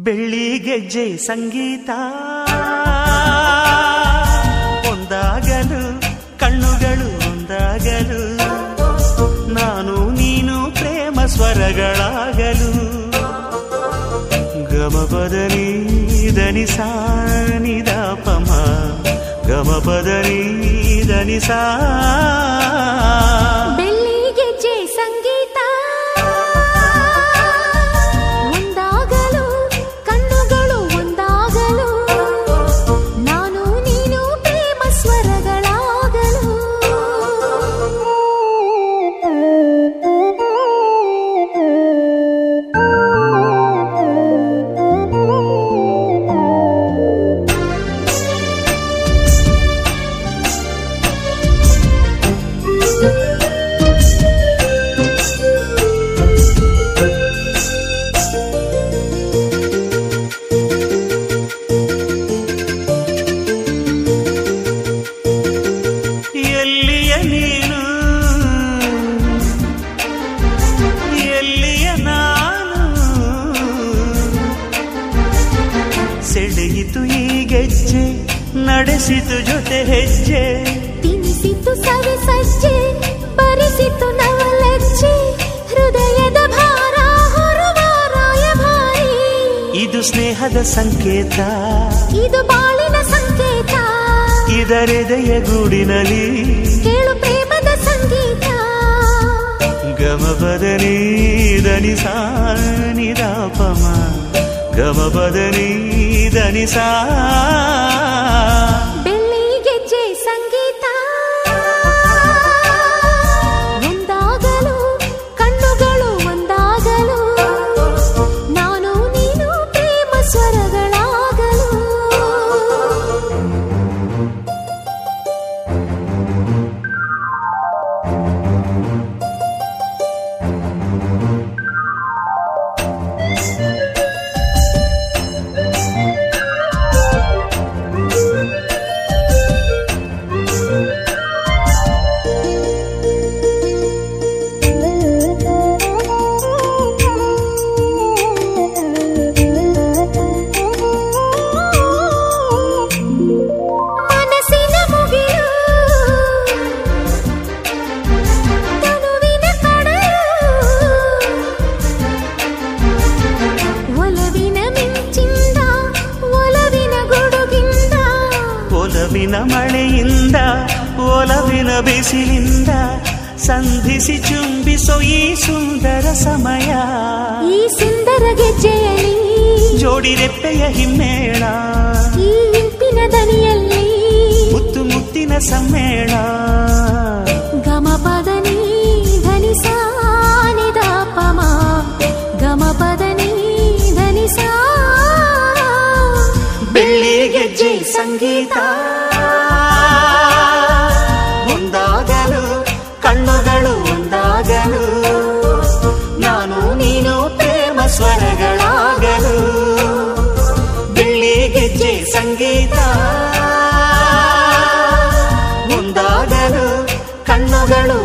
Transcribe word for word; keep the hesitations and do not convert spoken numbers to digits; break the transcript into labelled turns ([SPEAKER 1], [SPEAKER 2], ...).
[SPEAKER 1] ಬೆಳ್ಳಿ ಗೆಜ್ಜೆ ಸಂಗೀತ ಒಂದಾಗಲು ಕಣ್ಣುಗಳು ಒಂದಾಗಲು ನಾನು ನೀನು ಪ್ರೇಮ ಸ್ವರಗಳಾಗಲು ಗಮಪದನಿ ಧನಿ ಸಾ ನಿದ ಪಮ ಗಮಪದನಿ ಧನಿ ಸಾ
[SPEAKER 2] ಬೆಳ್ಳಿ ಗೆಜ್ಜೆ ಸಂಗೀತ ಒಂದಾಗಲು ಕಣ್ಣುಗಳು ಒಂದಾಗಲು ನಾನು ನೀನು ಪ್ರೇಮ ಸ್ವರಗಳಾಗಲು
[SPEAKER 1] ಸೆಳೆಯಿತು ಈ ಗೆಜ್ಜೆ ನಡೆಸಿತು ಜೊತೆ ಹೆಜ್ಜೆ
[SPEAKER 2] ತಿನಿಸಿತು ಸವಿ ಸಜ್ಜೆ ಬರಿಸಿತು ನವಲಜ್ಜೆ ಹೃದಯದ ಭಾರ ಹೊರುವ ರಾಯಭಾರಿ
[SPEAKER 1] ಇದು ಸ್ನೇಹದ ಸಂಕೇತ
[SPEAKER 2] ಇದು ಬಾಳಿನ ಸಂಕೇತ
[SPEAKER 1] ಇದರೆದೆಯ ಗೂಡಿನಲ್ಲಿ
[SPEAKER 2] ಕೇಳು ಪ್ರೇಮದ ಸಂಗೀತ
[SPEAKER 1] ಗಮಪದನಿ ಧನಿ ಸಾ ನಿದ ಪಮ ಗಮಪದನಿ ಧನಿ ಸಾ
[SPEAKER 2] ಬೆಳ್ಳಿ ಗೆಜ್ಜೆ ಸಂಗೀತ ಒಂದಾಗಲು ಕಣ್ಣುಗಳು ಒಂದಾಗಲು ನಾನು ನೀನು ಪ್ರೇಮ ಸ್ವರಗಳಾಗಲು
[SPEAKER 1] ಒಲವಿನ ಮಳೆಯಿಂದ ಒಲವಿನ ಬಿಸಿಲಿಂದ ಸಂಧಿಸಿ ಚುಂಬಿಸೋ ಈ ಸುಂದರ ಸಮಯ
[SPEAKER 2] ಈ ಸುಂದರ ಗೆಜ್ಜೆಯಲ್ಲಿ
[SPEAKER 1] ಜೋಡಿ ರೆಪ್ಪೆಯ ಹಿಮ್ಮೇಳ
[SPEAKER 2] ಈ ಇಂಪಿನ ದನಿಯಲ್ಲಿ
[SPEAKER 1] ಮುತ್ತು ಮುತ್ತಿನ ಸಮ್ಮೇಳ
[SPEAKER 2] ಗಮಪದನಿ ಧನಿ ಸಾ ನಿದ ಪಮ ಗಮಪದನಿ ಧನಿ ಸಾ
[SPEAKER 1] ಬೆಳ್ಳಿ ಗೆಜ್ಜೆ ಸಂಗೀತ ಒಂದಾಗಲು ಕಣ್ಣುಗಳು ಒಂದಾಗಲು ನಾನು ನೀನು ಪ್ರೇಮ ಸ್ವರಗಳಾಗಲು ಬೆಳ್ಳಿ ಗೆಜ್ಜೆ ಸಂಗೀತ ಒಂದಾಗಲು ಕಣ್ಣುಗಳು